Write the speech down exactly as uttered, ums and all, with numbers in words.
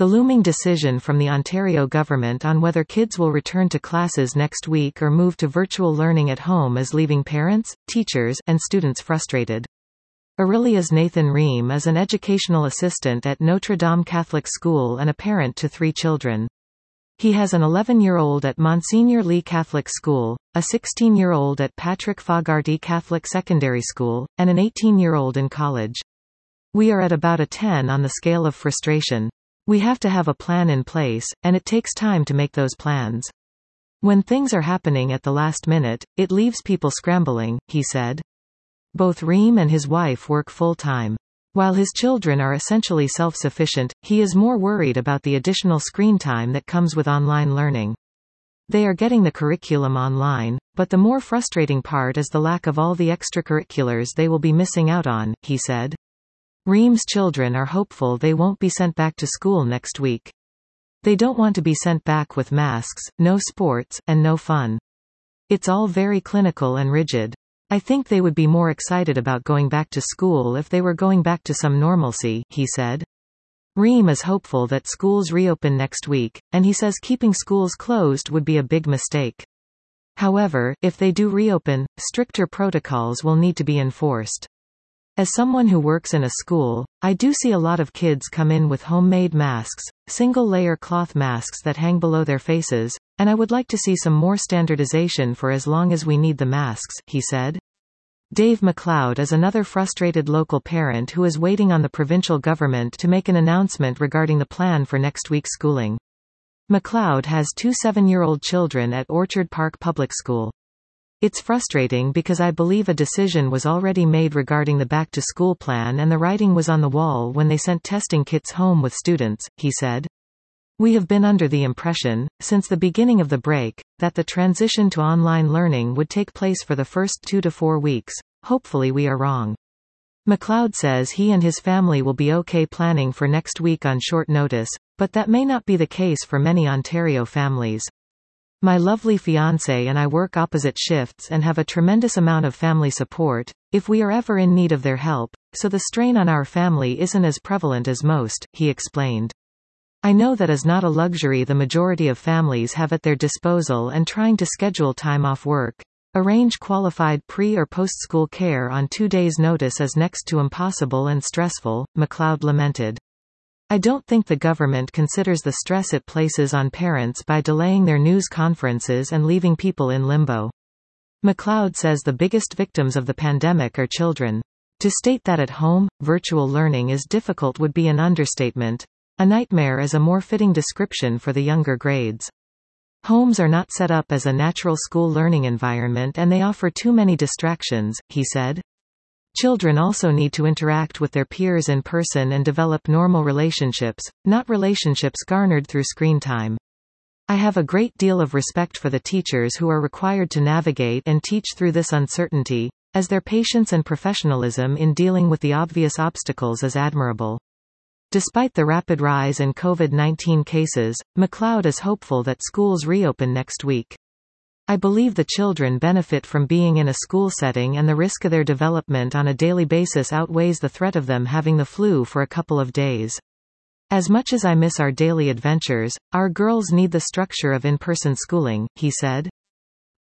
The looming decision from the Ontario government on whether kids will return to classes next week or move to virtual learning at home is leaving parents, teachers, and students frustrated. Aurelia's Nathan Ream is an educational assistant at Notre Dame Catholic School and a parent to three children. He has an eleven-year-old at Monsignor Lee Catholic School, a sixteen-year-old at Patrick Fogarty Catholic Secondary School, and an eighteen-year-old in college. We are at about a ten on the scale of frustration. We have to have a plan in place, and it takes time to make those plans. When things are happening at the last minute, it leaves people scrambling, he said. Both Ream and his wife work full-time. While his children are essentially self-sufficient, he is more worried about the additional screen time that comes with online learning. They are getting the curriculum online, but the more frustrating part is the lack of all the extracurriculars they will be missing out on, he said. Ream's children are hopeful they won't be sent back to school next week. They don't want to be sent back with masks, no sports, and no fun. It's all very clinical and rigid. I think they would be more excited about going back to school if they were going back to some normalcy, he said. Ream is hopeful that schools reopen next week, and he says keeping schools closed would be a big mistake. However, if they do reopen, stricter protocols will need to be enforced. As someone who works in a school, I do see a lot of kids come in with homemade masks, single-layer cloth masks that hang below their faces, and I would like to see some more standardization for as long as we need the masks, he said. Dave McLeod is another frustrated local parent who is waiting on the provincial government to make an announcement regarding the plan for next week's schooling. McLeod has two seven-year-old children at Orchard Park Public School. It's frustrating because I believe a decision was already made regarding the back-to-school plan and the writing was on the wall when they sent testing kits home with students, he said. We have been under the impression, since the beginning of the break, that the transition to online learning would take place for the first two to four weeks. Hopefully we are wrong. McLeod says he and his family will be okay planning for next week on short notice, but that may not be the case for many Ontario families. My lovely fiancé and I work opposite shifts and have a tremendous amount of family support, if we are ever in need of their help, so the strain on our family isn't as prevalent as most, he explained. I know that is not a luxury the majority of families have at their disposal, and trying to schedule time off work, arrange qualified pre- or post-school care on two days' notice is next to impossible and stressful, McLeod lamented. I don't think the government considers the stress it places on parents by delaying their news conferences and leaving people in limbo. McLeod says the biggest victims of the pandemic are children. To state that at home, virtual learning is difficult would be an understatement. A nightmare is a more fitting description for the younger grades. Homes are not set up as a natural school learning environment and they offer too many distractions, he said. Children also need to interact with their peers in person and develop normal relationships, not relationships garnered through screen time. I have a great deal of respect for the teachers who are required to navigate and teach through this uncertainty, as their patience and professionalism in dealing with the obvious obstacles is admirable. Despite the rapid rise in COVID nineteen cases, McLeod is hopeful that schools reopen next week. I believe the children benefit from being in a school setting and the risk of their development on a daily basis outweighs the threat of them having the flu for a couple of days. As much as I miss our daily adventures, our girls need the structure of in-person schooling, he said.